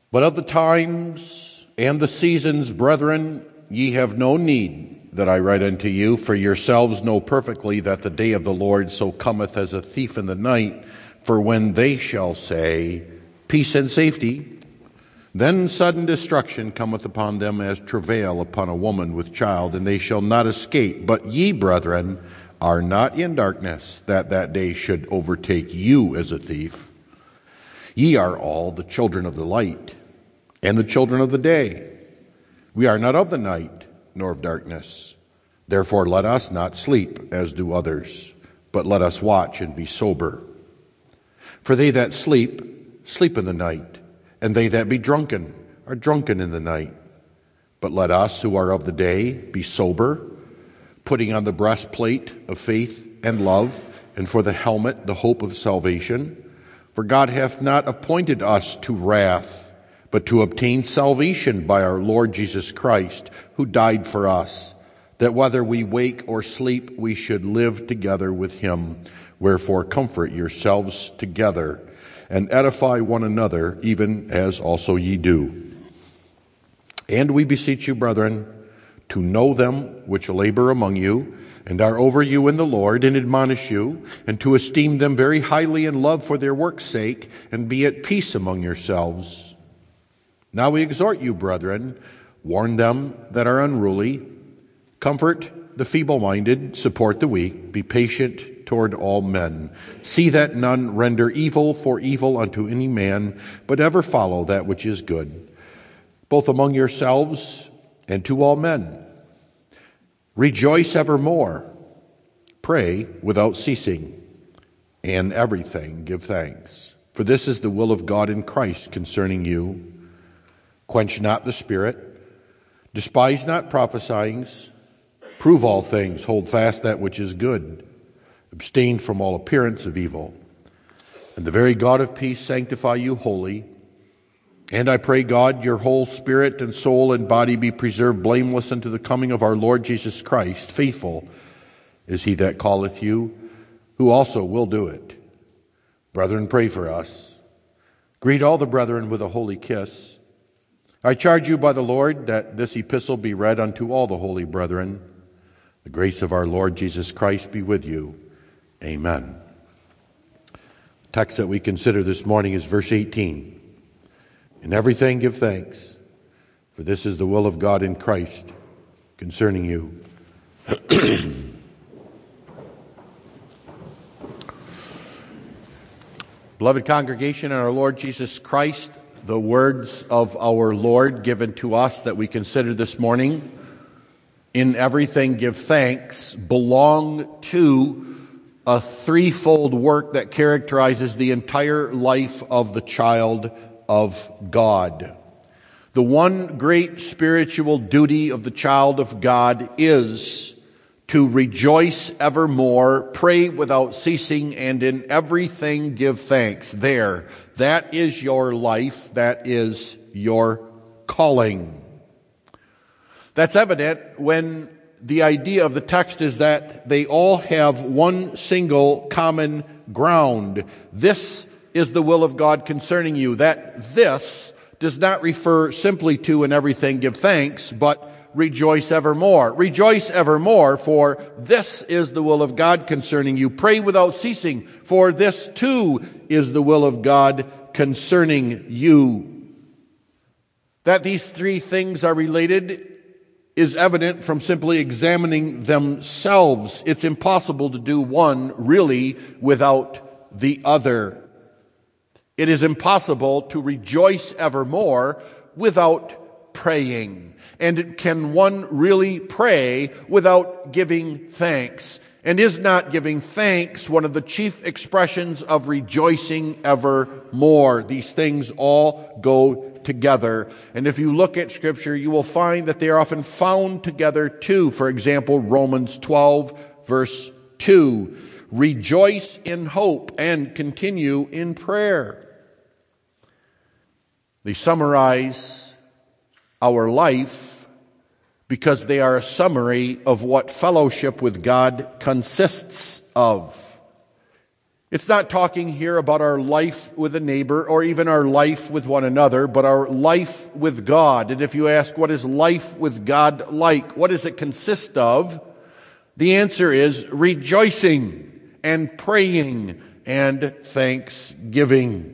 But of the times and the seasons, brethren, ye have no need that I write unto you, for yourselves know perfectly that the day of the Lord so cometh as a thief in the night. For when they shall say, peace and safety, then sudden destruction cometh upon them as travail upon a woman with child, and they shall not escape. But ye, brethren, are not in darkness, that that day should overtake you as a thief. Ye are all the children of the light, and the children of the day. We are not of the night, nor of darkness. Therefore let us not sleep, as do others, but let us watch and be sober. For they that sleep, sleep in the night, and they that be drunken are drunken in the night. But let us, who are of the day, be sober, putting on the breastplate of faith and love, and for the helmet the hope of salvation. For God hath not appointed us to wrath, but to obtain salvation by our Lord Jesus Christ, who died for us, that whether we wake or sleep, we should live together with him. Wherefore comfort yourselves together, and edify one another, even as also ye do. And we beseech you, brethren, to know them which labor among you, and are over you in the Lord, and admonish you, and to esteem them very highly in love for their work's sake, and be at peace among yourselves. Now we exhort you, brethren, warn them that are unruly, comfort the feeble-minded, support the weak, be patient toward all men. See that none render evil for evil unto any man, but ever follow that which is good, both among yourselves and to all men. Rejoice evermore, pray without ceasing, and everything give thanks. For this is the will of God in Christ concerning you. Quench not the spirit, despise not prophesying, prove all things, hold fast that which is good, abstain from all appearance of evil. And the very God of peace sanctify you wholly. And I pray God, your whole spirit and soul and body be preserved blameless unto the coming of our Lord Jesus Christ. Faithful is he that calleth you, who also will do it. Brethren, pray for us. Greet all the brethren with a holy kiss. I charge you by the Lord that this epistle be read unto all the holy brethren. The grace of our Lord Jesus Christ be with you. Amen. The text that we consider this morning is verse 18. In everything give thanks, for this is the will of God in Christ concerning you. Beloved congregation in our Lord Jesus Christ, the words of our Lord given to us that we consider this morning, in everything give thanks, belong to a threefold work that characterizes the entire life of the child of God. The one great spiritual duty of the child of God is to rejoice evermore, pray without ceasing, and in everything give thanks. That is your life. That is your calling. That's evident when the idea of the text is that they all have one single common ground. This is the will of God concerning you. That this does not refer simply to in everything give thanks, but rejoice evermore. Rejoice evermore, for this is the will of God concerning you. Pray without ceasing, for this too is the will of God concerning you. That these three things are related is evident from simply examining themselves. It's impossible to do one really without the other. It is impossible to rejoice evermore without praying. And can one really pray without giving thanks? And is not giving thanks one of the chief expressions of rejoicing evermore? These things all go together. And if you look at Scripture, you will find that they are often found together too. For example, Romans 12, verse 2. Rejoice in hope and continue in prayer. They summarize our life because they are a summary of what fellowship with God consists of. It's not talking here about our life with a neighbor or even our life with one another, but our life with God. And if you ask, what is life with God like? What does it consist of? The answer is rejoicing and praying and thanksgiving.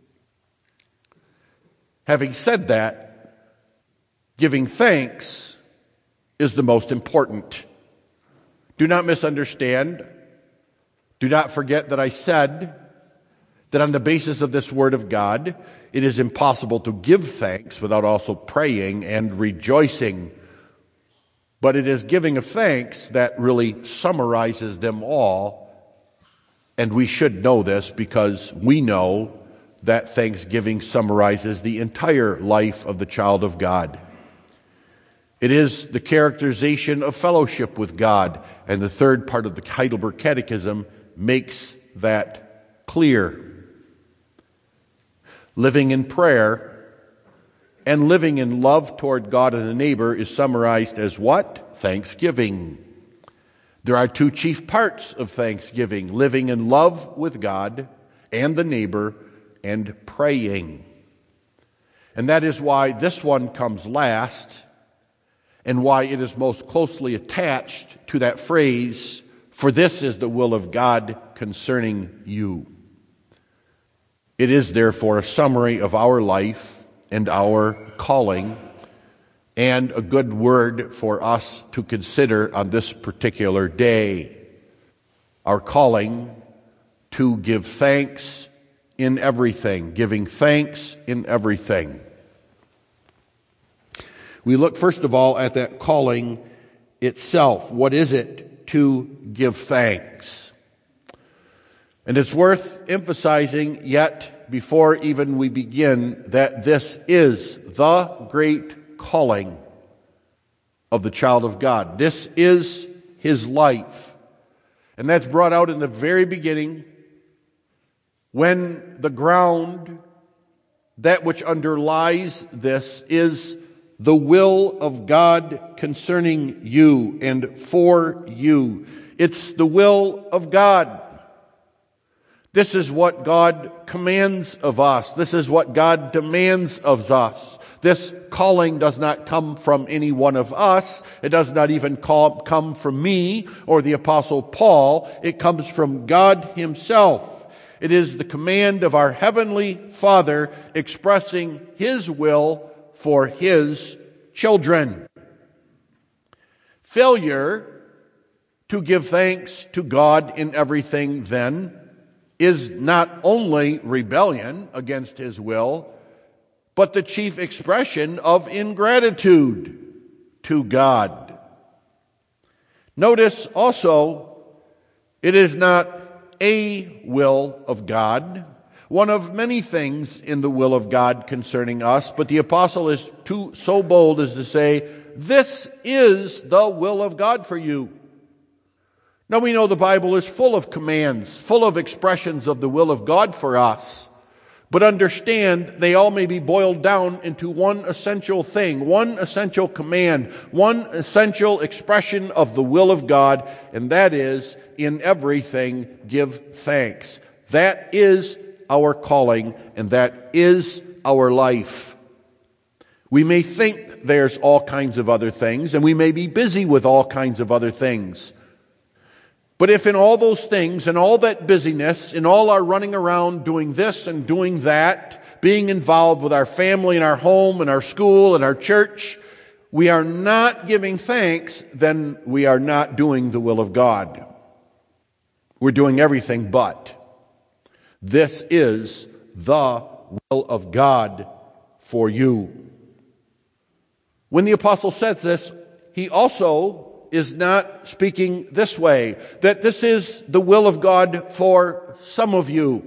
Having said that, giving thanks is the most important. Do not misunderstand. Do not forget that I said that on the basis of this word of God, it is impossible to give thanks without also praying and rejoicing. But it is giving of thanks that really summarizes them all. And we should know this because we know that thanksgiving summarizes the entire life of the child of God. It is the characterization of fellowship with God. And the third part of the Heidelberg Catechism makes that clear. Living in prayer and living in love toward God and the neighbor is summarized as what? Thanksgiving. There are two chief parts of thanksgiving: living in love with God and the neighbor, and praying. And that is why this one comes last, and why it is most closely attached to that phrase, "For this is the will of God concerning you." It is therefore a summary of our life and our calling, and a good word for us to consider on this particular day. Our calling to give thanks in everything, giving thanks in everything. We look first of all at that calling itself. What is it to give thanks? And it's worth emphasizing yet before even we begin that this is the great calling of the child of God. This is his life. And that's brought out in the very beginning when the ground, that which underlies this, is the will of God concerning you and for you. It's the will of God. This is what God commands of us. This is what God demands of us. This calling does not come from any one of us. It does not even come from me or the Apostle Paul. It comes from God himself. It is the command of our Heavenly Father expressing his will for his children. Failure to give thanks to God in everything, then, is not only rebellion against his will, but the chief expression of ingratitude to God. Notice also, it is not a will of God, one of many things in the will of God concerning us, but the apostle is so bold as to say, this is the will of God for you. Now we know the Bible is full of commands, full of expressions of the will of God for us. But understand, they all may be boiled down into one essential thing, one essential command, one essential expression of the will of God, and that is, in everything, give thanks. That is our calling, and that is our life. We may think there's all kinds of other things, and we may be busy with all kinds of other things. But if in all those things, and all that busyness, in all our running around doing this and doing that, being involved with our family and our home and our school and our church, we are not giving thanks, then we are not doing the will of God. We're doing everything but. This is the will of God for you. When the apostle says this, he also is not speaking this way, that this is the will of God for some of you.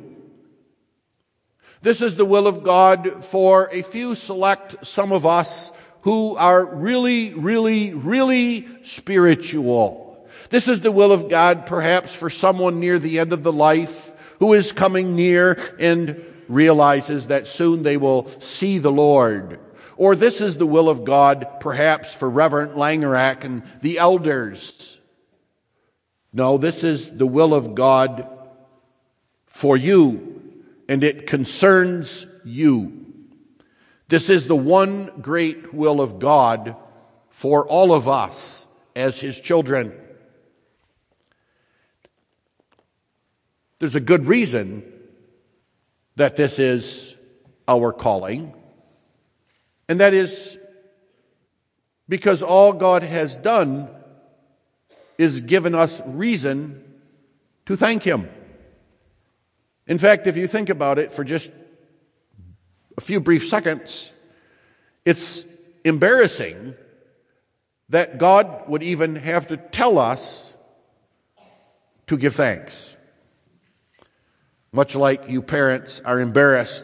This is the will of God for a few select some of us who are really, really, really spiritual. This is the will of God perhaps for someone near the end of the life who is coming near and realizes that soon they will see the Lord. Or this is the will of God, perhaps, for Reverend Langerack and the elders. No, this is the will of God for you, and it concerns you. This is the one great will of God for all of us as His children. There's a good reason that this is our calling, and that is because all God has done is given us reason to thank Him. In fact, if you think about it for just a few brief seconds, it's embarrassing that God would even have to tell us to give thanks. Much like you parents are embarrassed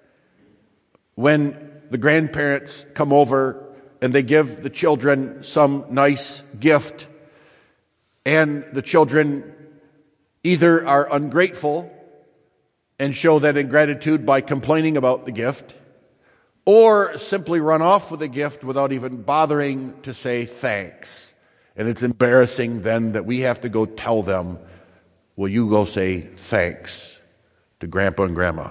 when the grandparents come over and they give the children some nice gift, and the children either are ungrateful and show that ingratitude by complaining about the gift, or simply run off with the gift without even bothering to say thanks. And it's embarrassing then that we have to go tell them, will you go say thanks to Grandpa and Grandma?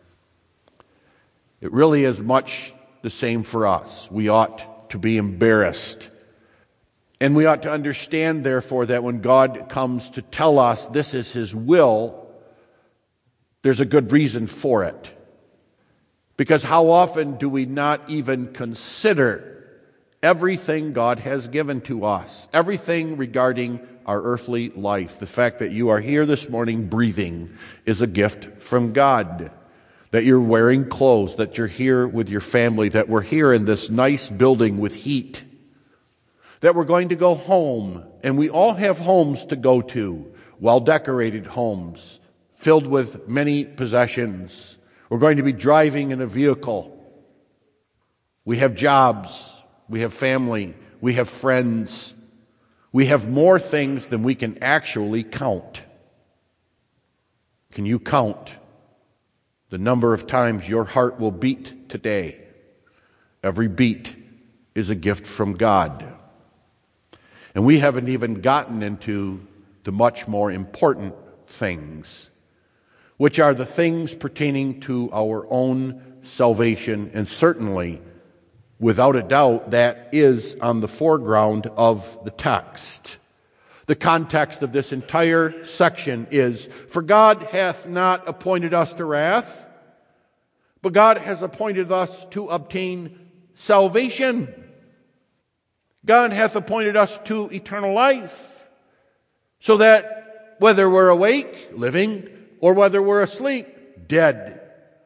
It really is much the same for us. We ought to be embarrassed. And we ought to understand, therefore, that when God comes to tell us this is His will, there's a good reason for it. Because how often do we not even consider everything God has given to us? Everything regarding our earthly life. The fact that you are here this morning breathing is a gift from God. That you're wearing clothes, that you're here with your family, that we're here in this nice building with heat. That we're going to go home, and we all have homes to go to, well-decorated homes, filled with many possessions. We're going to be driving in a vehicle. We have jobs, we have family, we have friends. We have more things than we can actually count. Can you count the number of times your heart will beat today? Every beat is a gift from God. And we haven't even gotten into the much more important things, which are the things pertaining to our own salvation, and certainly, without a doubt, that is on the foreground of the text. The context of this entire section is, for God hath not appointed us to wrath, but God has appointed us to obtain salvation. God hath appointed us to eternal life, so that whether we're awake, living, or whether we're asleep, dead,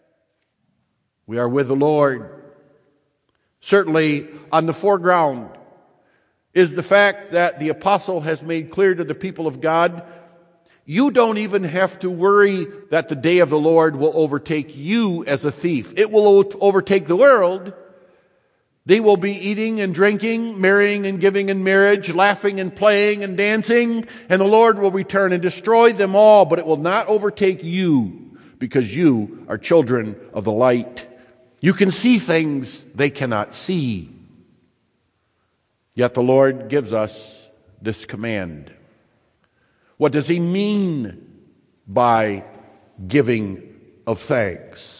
we are with the Lord. Certainly, on the foreground is the fact that the apostle has made clear to the people of God, you don't even have to worry that the day of the Lord will overtake you as a thief. It will overtake the world. They will be eating and drinking, marrying and giving in marriage, laughing and playing and dancing, and the Lord will return and destroy them all, but it will not overtake you, because you are children of the light. You can see things they cannot see. Yet the Lord gives us this command. What does He mean by giving of thanks?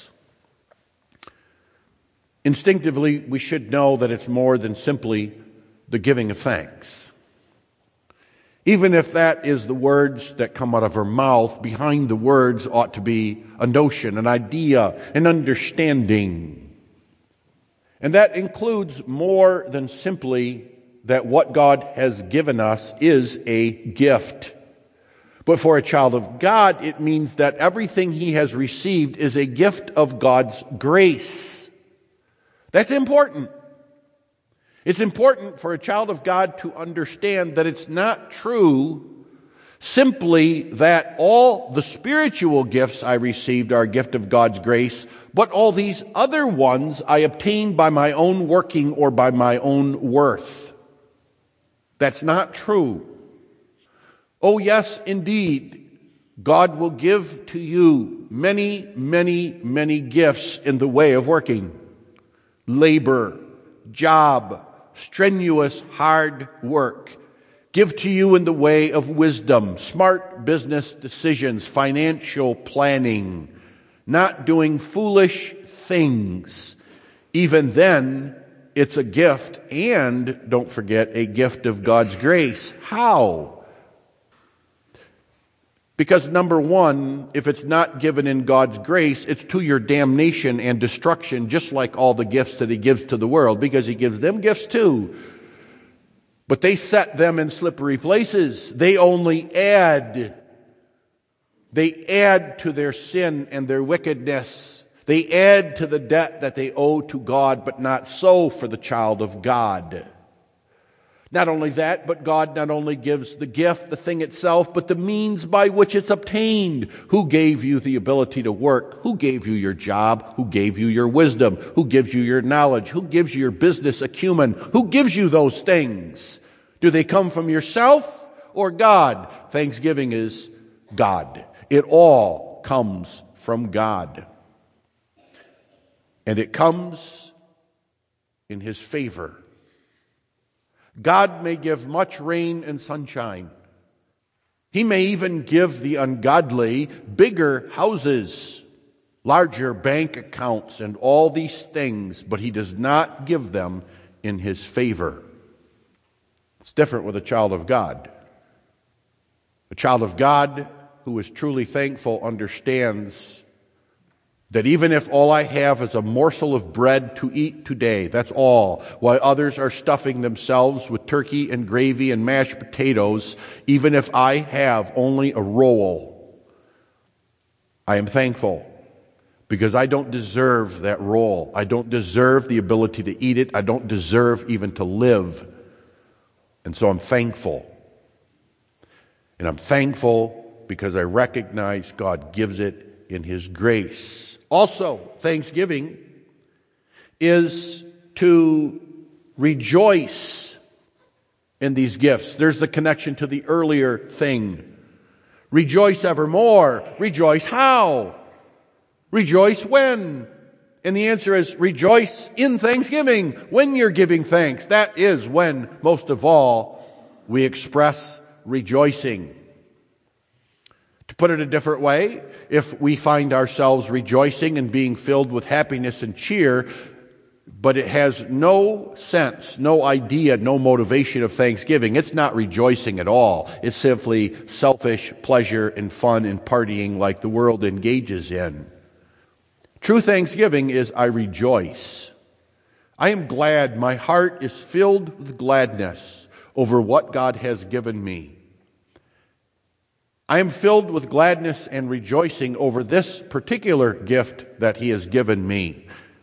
Instinctively, we should know that it's more than simply the giving of thanks. Even if that is the words that come out of our mouth, behind the words ought to be a notion, an idea, an understanding. And that includes more than simply that what God has given us is a gift. But for a child of God, it means that everything he has received is a gift of God's grace. That's important. It's important for a child of God to understand that it's not true simply that all the spiritual gifts I received are a gift of God's grace, but all these other ones I obtained by my own working or by my own worth. That's not true. Oh, yes, indeed, God will give to you many, many, many gifts in the way of working. Labor, job, strenuous, hard work. give to you in the way of wisdom, smart business decisions, financial planning, not doing foolish things. Even then, it's a gift, and don't forget, a gift of God's grace. How? Because number one, if it's not given in God's grace, it's to your damnation and destruction, just like all the gifts that he gives to the world, because he gives them gifts too. But they set them in slippery places. They only add. They add to their sin and their wickedness. They add to the debt that they owe to God, but not so for the child of God. Not only that, but God not only gives the gift, the thing itself, but the means by which it's obtained. Who gave you the ability to work? Who gave you your job? Who gave you your wisdom? Who gives you your knowledge? Who gives you your business acumen? Who gives you those things? Do they come from yourself or God? Thanksgiving is God. It all comes from God. And it comes in his favor. God may give much rain and sunshine. He may even give the ungodly bigger houses, larger bank accounts, and all these things, but he does not give them in his favor. It's different with a child of God. A child of God who is truly thankful understands that even if all I have is a morsel of bread to eat today, that's all, while others are stuffing themselves with turkey and gravy and mashed potatoes, even if I have only a roll, I am thankful because I don't deserve that roll. I don't deserve the ability to eat it. I don't deserve even to live. And so I'm thankful. And I'm thankful because I recognize God gives it in his grace. Also, thanksgiving is to rejoice in these gifts. There's the connection to the earlier thing. Rejoice evermore. Rejoice how? Rejoice when? And the answer is rejoice in thanksgiving. When you're giving thanks, that is when, most of all, we express rejoicing. To put it a different way, if we find ourselves rejoicing and being filled with happiness and cheer, but it has no sense, no idea, no motivation of thanksgiving, it's not rejoicing at all. It's simply selfish pleasure and fun and partying like the world engages in. True thanksgiving is I rejoice. I am glad. My heart is filled with gladness over what God has given me. I am filled with gladness and rejoicing over this particular gift that he has given me.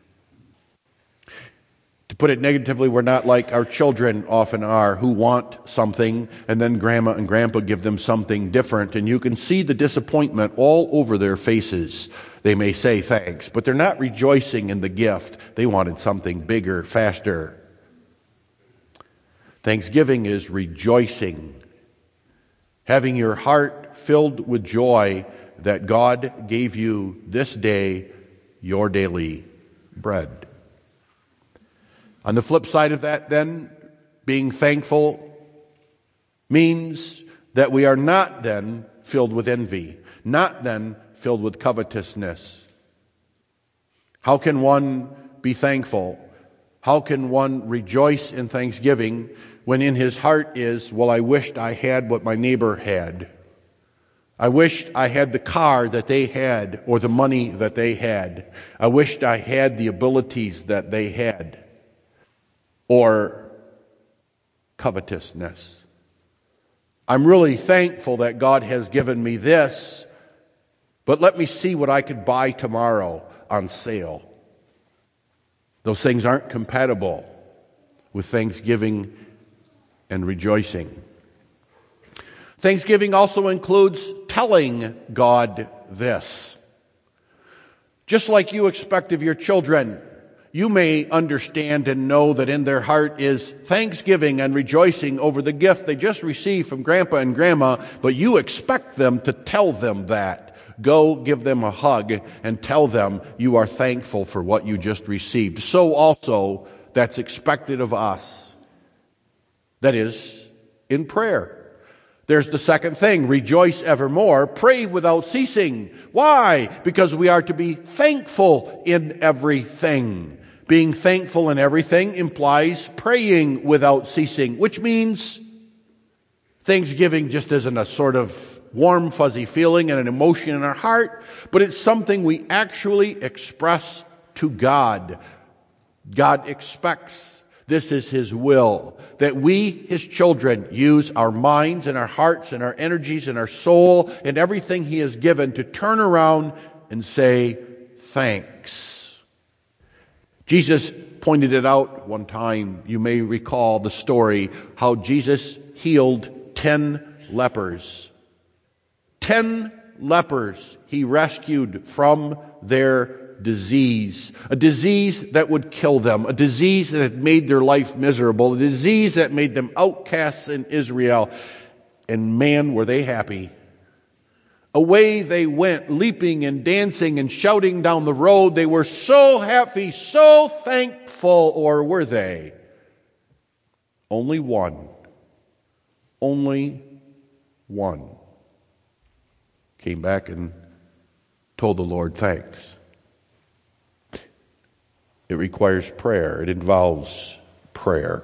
To put it negatively, we're not like our children often are, who want something and then grandma and grandpa give them something different, and you can see the disappointment all over their faces. They may say thanks, but they're not rejoicing in the gift. They wanted something bigger, faster. Thanksgiving is rejoicing, having your heart filled with joy that God gave you this day your daily bread. On the flip side of that, then, being thankful means that we are not then filled with envy, not then filled with covetousness. How can one be thankful? How can one rejoice in thanksgiving when in his heart is, well, I wished I had what my neighbor had. I wished I had the car that they had or the money that they had. I wished I had the abilities that they had. Or covetousness. I'm really thankful that God has given me this, but let me see what I could buy tomorrow on sale. Those things aren't compatible with thanksgiving and rejoicing. Thanksgiving also includes telling God this. Just like you expect of your children, you may understand and know that in their heart is thanksgiving and rejoicing over the gift they just received from Grandpa and Grandma, but you expect them to tell them that. Go give them a hug and tell them you are thankful for what you just received. So also, that's expected of us. That is, in prayer. There's the second thing, rejoice evermore, pray without ceasing. Why? Because we are to be thankful in everything. Being thankful in everything implies praying without ceasing, which means thanksgiving just isn't a sort of warm, fuzzy feeling and an emotion in our heart, but it's something we actually express to God. God expects, this is His will, that we, His children, use our minds and our hearts and our energies and our soul and everything He has given to turn around and say thanks. Jesus pointed it out one time. You may recall the story how Jesus healed 10 lepers. 10 lepers He rescued from their disease, a disease that would kill them, a disease that had made their life miserable, a disease that made them outcasts in Israel. And man, were they happy. Away they went, leaping and dancing and shouting down the road. They were so happy, so thankful, or were they? Only one came back and told the Lord thanks. It requires prayer. It involves prayer.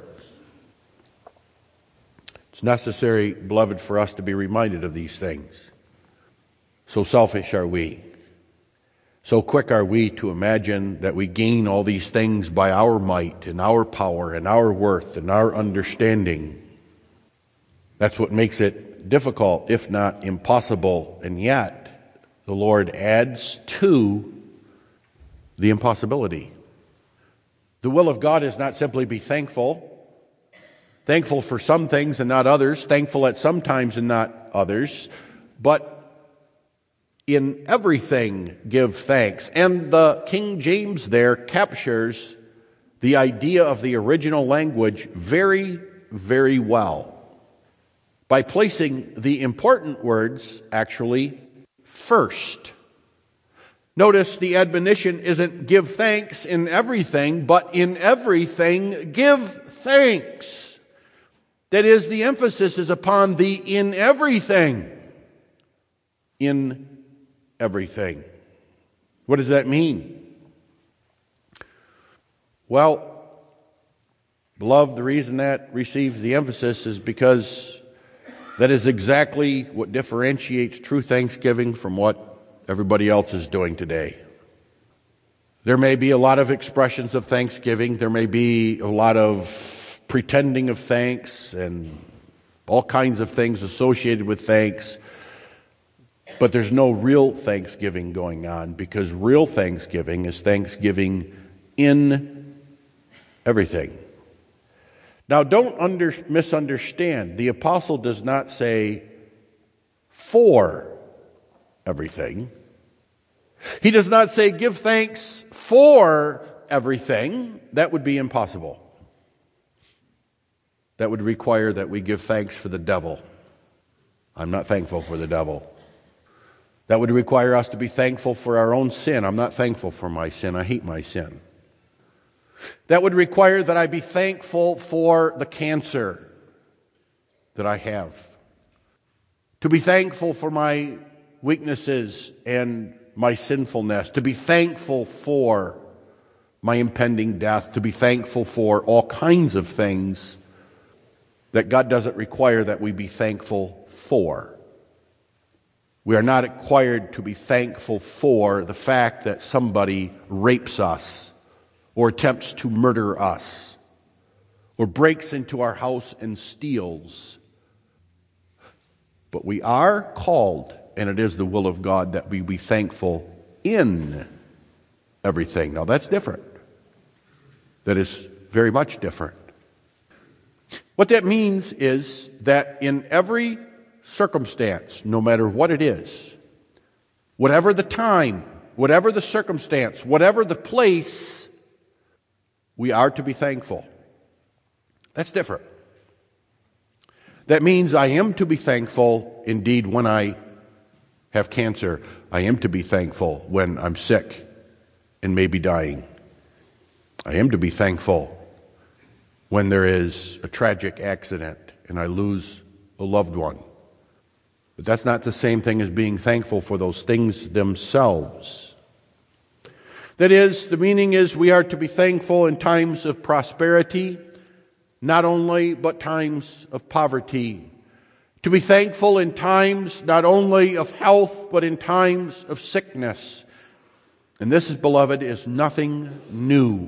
It's necessary, beloved, for us to be reminded of these things. So selfish are we. So quick are we to imagine that we gain all these things by our might and our power and our worth and our understanding. That's what makes it difficult, if not impossible. And yet, the Lord adds to the impossibility. The will of God is not simply be thankful for some things and not others, thankful at some times and not others, but in everything give thanks. And the King James there captures the idea of the original language very, very well by placing the important words actually first. Notice the admonition isn't give thanks in everything, but in everything give thanks. That is, the emphasis is upon the in everything. In everything. What does that mean? Well, beloved, the reason that receives the emphasis is because that is exactly what differentiates true thanksgiving from what everybody else is doing today. There may be a lot of expressions of thanksgiving. There may be a lot of pretending of thanks and all kinds of things associated with thanks. But there's no real thanksgiving going on, because real thanksgiving is thanksgiving in everything. Now, don't misunderstand. The apostle does not say for everything. He does not say give thanks for everything. That would be impossible. That would require that we give thanks for the devil. I'm not thankful for the devil. That would require us to be thankful for our own sin. I'm not thankful for my sin. I hate my sin. That would require that I be thankful for the cancer that I have. To be thankful for my weaknesses and my sinfulness. To be thankful for my impending death. To be thankful for all kinds of things that God doesn't require that we be thankful for. We are not required to be thankful for the fact that somebody rapes us or attempts to murder us or breaks into our house and steals. But we are called, and it is the will of God, that we be thankful in everything. Now that's different. That is very much different. What that means is that in every circumstance, no matter what it is, whatever the time, whatever the circumstance, whatever the place, we are to be thankful. That's different. That means I am to be thankful indeed when I have cancer. I am to be thankful when I'm sick and may be dying. I am to be thankful when there is a tragic accident and I lose a loved one. But that's not the same thing as being thankful for those things themselves. That is, the meaning is we are to be thankful in times of prosperity, not only, but times of poverty. To be thankful in times not only of health, but in times of sickness. And this, beloved, is nothing new.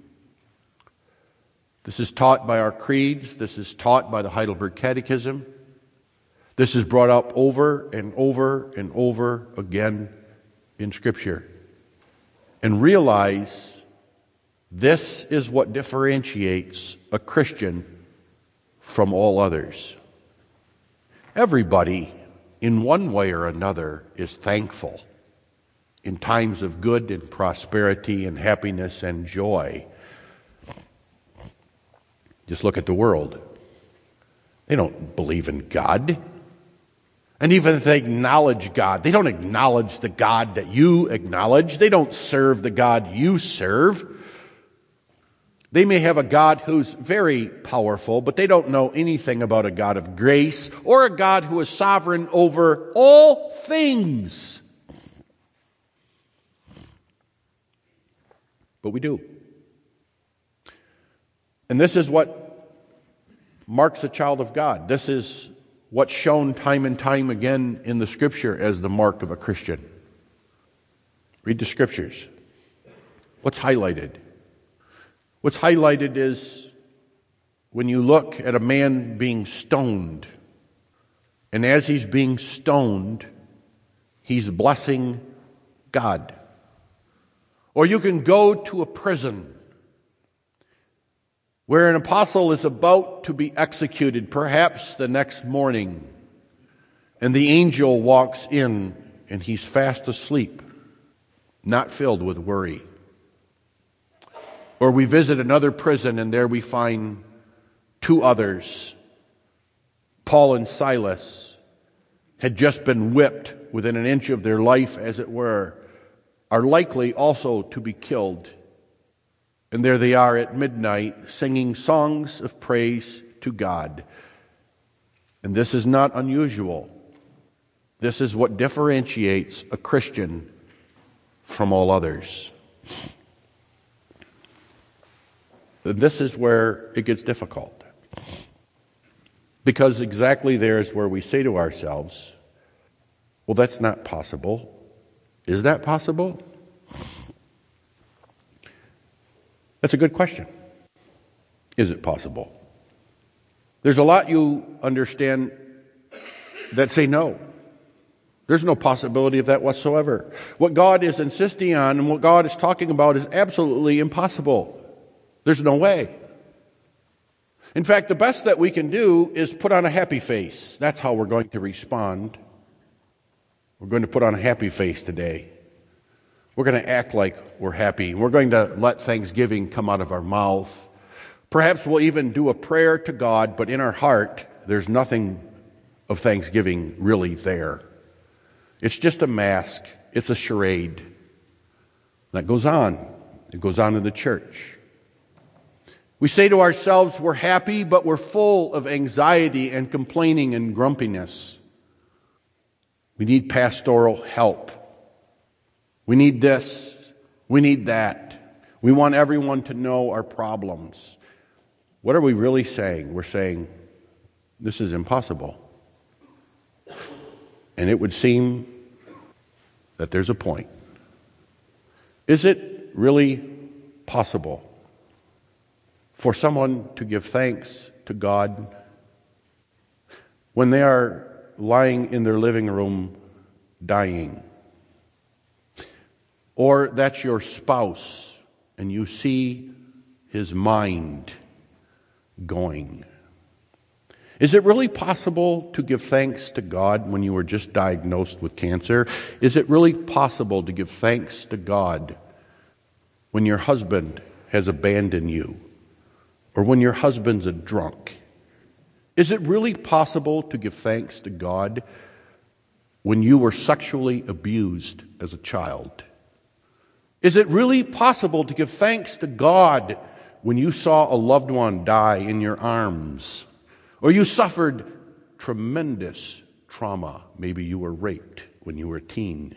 This is taught by our creeds. This is taught by the Heidelberg Catechism. This is brought up over and over and over again in Scripture. And realize this is what differentiates a Christian from all others. Everybody, in one way or another, is thankful in times of good and prosperity and happiness and joy. Just look at the world. They don't believe in God. And even if they acknowledge God, they don't acknowledge the God that you acknowledge. They don't serve the God you serve. They may have a God who's very powerful, but they don't know anything about a God of grace or a God who is sovereign over all things. But we do. And this is what marks a child of God. This is what's shown time and time again in the Scripture as the mark of a Christian. Read the Scriptures. What's highlighted? What's highlighted is when you look at a man being stoned, and as he's being stoned, he's blessing God. Or you can go to a prison where an apostle is about to be executed, perhaps the next morning, and the angel walks in and he's fast asleep, not filled with worry. Or we visit another prison and there we find two others. Paul and Silas had just been whipped within an inch of their life, as it were, are likely also to be killed. And there they are at midnight singing songs of praise to God. And this is not unusual. This is what differentiates a Christian from all others. This is where it gets difficult. Because exactly there is where we say to ourselves, well, that's not possible. Is that possible? That's a good question. Is it possible? There's a lot you understand that say no. There's no possibility of that whatsoever. What God is insisting on and what God is talking about is absolutely impossible. There's no way. In fact, the best that we can do is put on a happy face. That's how we're going to respond. We're going to put on a happy face today. We're going to act like we're happy. We're going to let thanksgiving come out of our mouth. Perhaps we'll even do a prayer to God, but in our heart, there's nothing of thanksgiving really there. It's just a mask. It's a charade. That goes on. It goes on in the church. We say to ourselves, we're happy, but we're full of anxiety and complaining and grumpiness. We need pastoral help. We need this. We need that. We want everyone to know our problems. What are we really saying? We're saying, this is impossible. And it would seem that there's a point. Is it really possible for someone to give thanks to God when they are lying in their living room dying? Or that's your spouse and you see his mind going. Is it really possible to give thanks to God when you were just diagnosed with cancer? Is it really possible to give thanks to God when your husband has abandoned you? Or when your husband's a drunk? Is it really possible to give thanks to God when you were sexually abused as a child? Is it really possible to give thanks to God when you saw a loved one die in your arms? Or you suffered tremendous trauma. Maybe you were raped when you were a teen.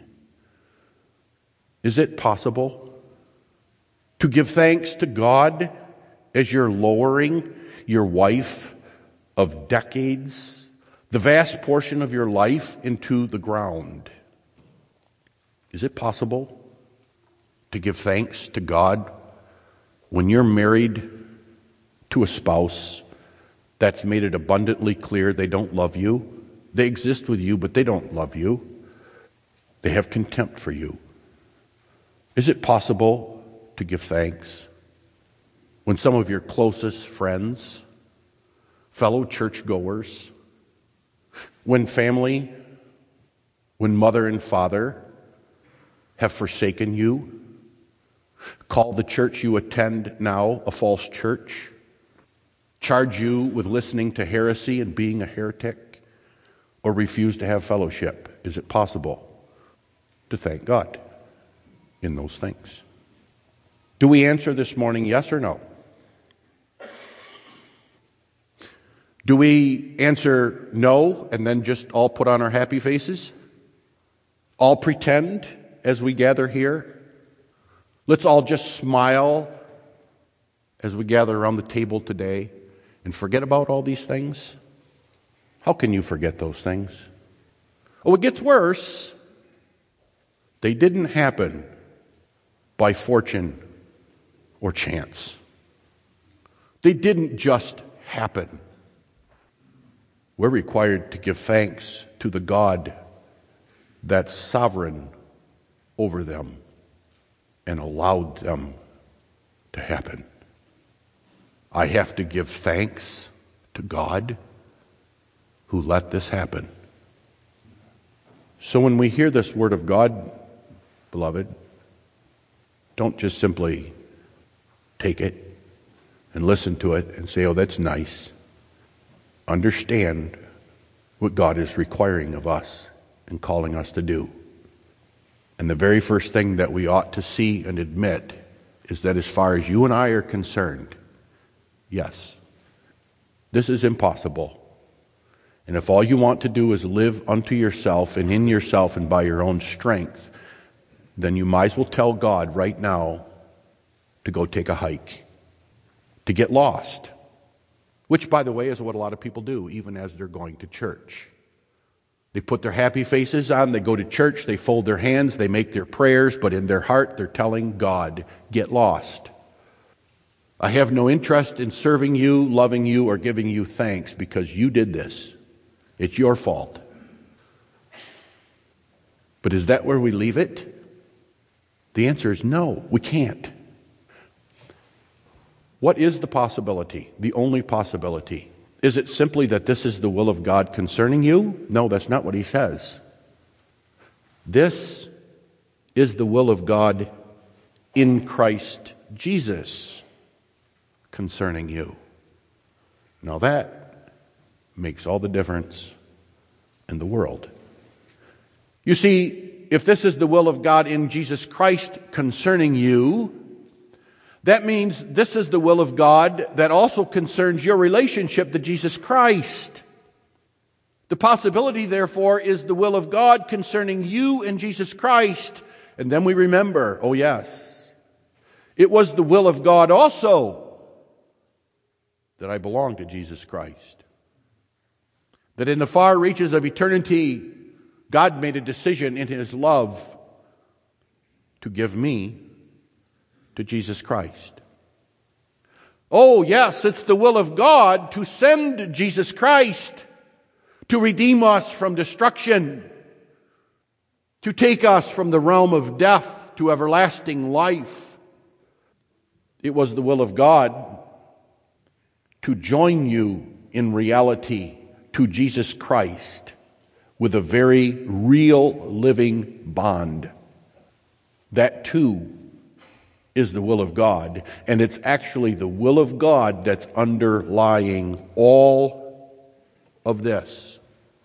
Is it possible to give thanks to God as you're lowering your wife of decades, the vast portion of your life, into the ground? Is it possible to give thanks to God when you're married to a spouse that's made it abundantly clear they don't love you? They exist with you, but they don't love you. They have contempt for you. Is it possible to give thanks when some of your closest friends, fellow churchgoers, when family, when mother and father have forsaken you, call the church you attend now a false church, charge you with listening to heresy and being a heretic, or refuse to have fellowship? Is it possible to thank God in those things? Do we answer this morning yes or no? Do we answer no and then just all put on our happy faces? All pretend as we gather here? Let's all just smile as we gather around the table today and forget about all these things? How can you forget those things? Oh, it gets worse. They didn't happen by fortune or chance. They didn't just happen. We're required to give thanks to the God that's sovereign over them and allowed them to happen. I have to give thanks to God who let this happen. So when we hear this word of God, beloved, don't just simply take it and listen to it and say, oh, that's nice. Understand what God is requiring of us and calling us to do. And the very first thing that we ought to see and admit is that as far as you and I are concerned, yes, this is impossible. And if all you want to do is live unto yourself and in yourself and by your own strength, then you might as well tell God right now to go take a hike, to get lost. Which, by the way, is what a lot of people do, even as they're going to church. They put their happy faces on, they go to church, they fold their hands, they make their prayers, but in their heart they're telling God, get lost. I have no interest in serving you, loving you, or giving you thanks because you did this. It's your fault. But is that where we leave it? The answer is no, we can't. What is the possibility? The only possibility. Is it simply that this is the will of God concerning you? No, that's not what he says. This is the will of God in Christ Jesus concerning you. Now that makes all the difference in the world. You see, if this is the will of God in Jesus Christ concerning you, that means this is the will of God that also concerns your relationship to Jesus Christ. The possibility, therefore, is the will of God concerning you and Jesus Christ. And then we remember, oh yes, it was the will of God also that I belong to Jesus Christ. That in the far reaches of eternity, God made a decision in his love to give me to Jesus Christ. Oh, yes, it's the will of God to send Jesus Christ to redeem us from destruction, to take us from the realm of death to everlasting life. It was the will of God to join you in reality to Jesus Christ with a very real living bond. That too is the will of God, and it's actually the will of God that's underlying all of this.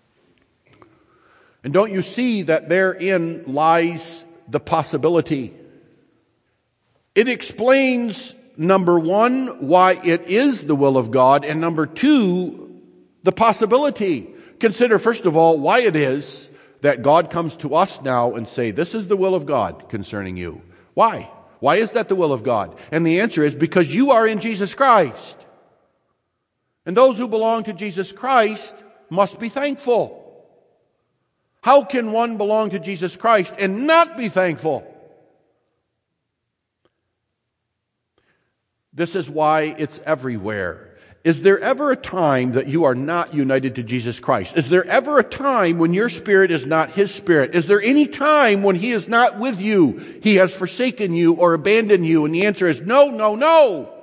And don't you see that therein lies the possibility? It explains, number one, why it is the will of God, and number two, The possibility. Consider, first of all, why it is that God comes to us now and say, this is the will of God concerning you. Why? Why is that the will of God? And the answer is because you are in Jesus Christ. And those who belong to Jesus Christ must be thankful. How can one belong to Jesus Christ and not be thankful? This is why it's everywhere. Is there ever a time that you are not united to Jesus Christ? Is there ever a time when your spirit is not His spirit? Is there any time when He is not with you? He has forsaken you or abandoned you? And the answer is no, no, no.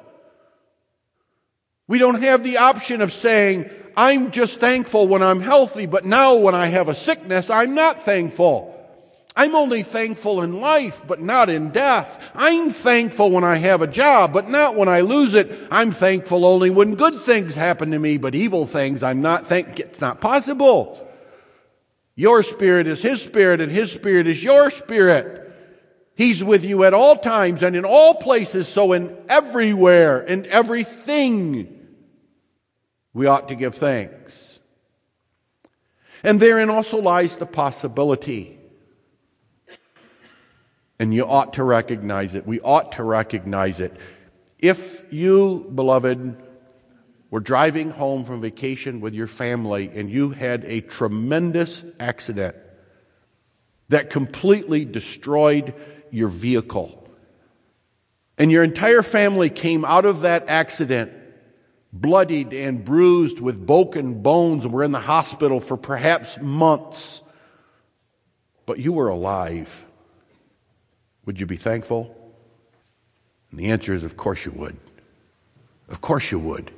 We don't have the option of saying, I'm just thankful when I'm healthy, but now when I have a sickness, I'm not thankful. I'm only thankful in life, but not in death. I'm thankful when I have a job, but not when I lose it. I'm thankful only when good things happen to me, but evil things I'm not thankful. It's not possible. Your spirit is His spirit, and His spirit is your spirit. He's with you at all times and in all places, so in everywhere and everything, we ought to give thanks. And therein also lies the possibility. And you ought to recognize it. We ought to recognize it. If you, beloved, were driving home from vacation with your family and you had a tremendous accident that completely destroyed your vehicle, and your entire family came out of that accident bloodied and bruised with broken bones and were in the hospital for perhaps months, but you were alive, would you be thankful? And the answer is, of course you would. Of course you would.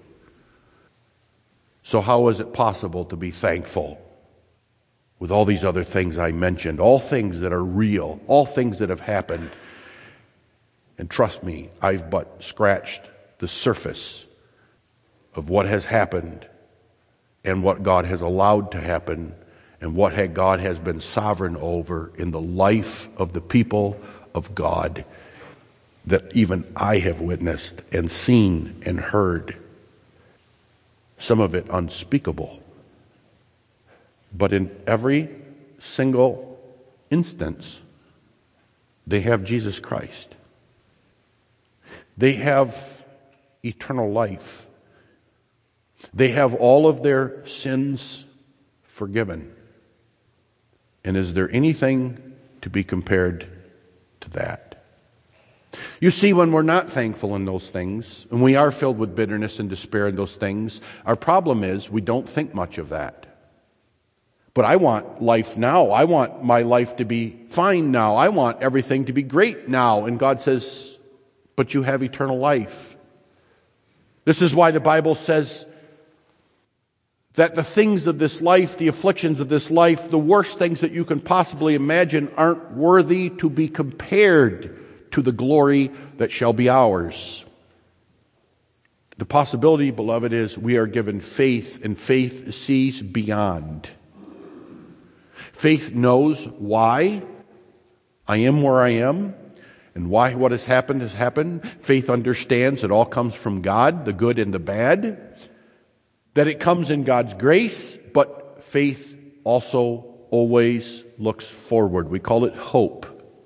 So how is it possible to be thankful with all these other things I mentioned, all things that are real, all things that have happened? And trust me, I've but scratched the surface of what has happened and what God has allowed to happen and what God has been sovereign over in the life of the people of God that even I have witnessed and seen and heard. Some of it unspeakable. But in every single instance, they have Jesus Christ. They have eternal life. They have all of their sins forgiven. And is there anything to be compared to that? You see, when we're not thankful in those things, and we are filled with bitterness and despair in those things, our problem is we don't think much of that. But I want life now. I want my life to be fine now. I want everything to be great now. And God says, but you have eternal life. This is why the Bible says that the things of this life, the afflictions of this life, the worst things that you can possibly imagine aren't worthy to be compared to the glory that shall be ours. The possibility, beloved, is we are given faith, and faith sees beyond. Faith knows why I am where I am and why what has happened has happened. Faith understands it all comes from God, the good and the bad, that it comes in God's grace, but faith also always looks forward. We call it hope.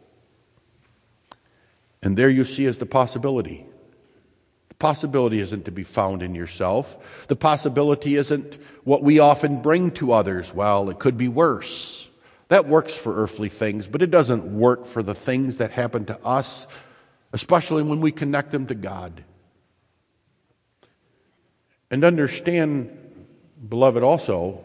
And there you see is the possibility. The possibility isn't to be found in yourself. The possibility isn't what we often bring to others. Well, it could be worse. That works for earthly things, but it doesn't work for the things that happen to us, especially when we connect them to God. And understand, beloved, also,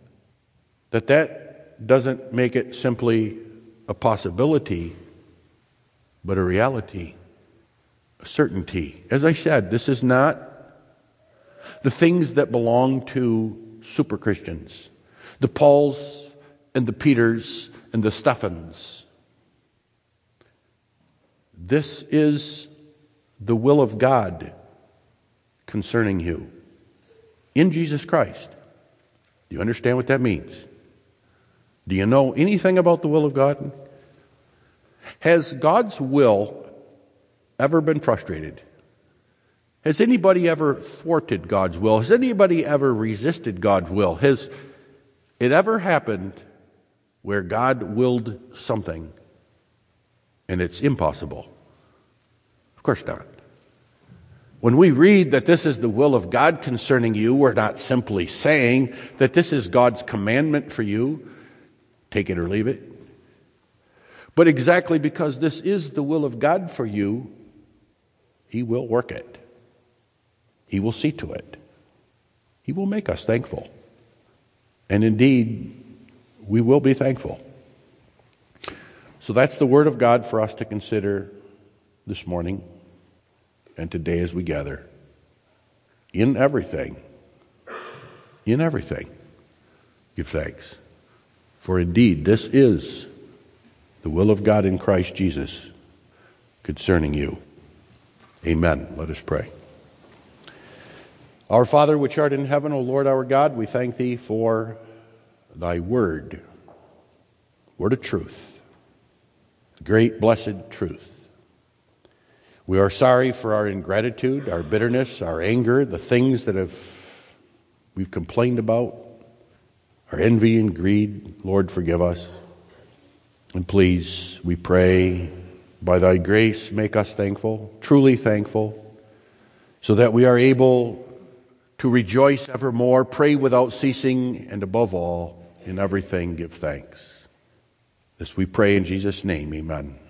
that doesn't make it simply a possibility, but a reality, a certainty. As I said, this is not the things that belong to super Christians, the Pauls and the Peters and the Stephans. This is the will of God concerning you in Jesus Christ. Do you understand what that means? Do you know anything about the will of God? Has God's will ever been frustrated? Has anybody ever thwarted God's will? Has anybody ever resisted God's will? Has it ever happened where God willed something and it's impossible? Of course not. When we read that this is the will of God concerning you, we're not simply saying that this is God's commandment for you, take it or leave it. But exactly because this is the will of God for you, He will work it. He will see to it. He will make us thankful. And indeed, we will be thankful. So that's the Word of God for us to consider this morning and today as we gather. In everything, give thanks. For indeed, this is the will of God in Christ Jesus concerning you. Amen. Let us pray. Our Father, which art in heaven, O Lord our God, we thank Thee for Thy word of truth, great blessed truth. We are sorry for our ingratitude, our bitterness, our anger, the things that we've complained about, our envy and greed. Lord, forgive us. And please, we pray, by Thy grace, make us thankful, truly thankful, so that we are able to rejoice evermore, pray without ceasing, and above all, in everything give thanks. This we pray in Jesus' name, amen.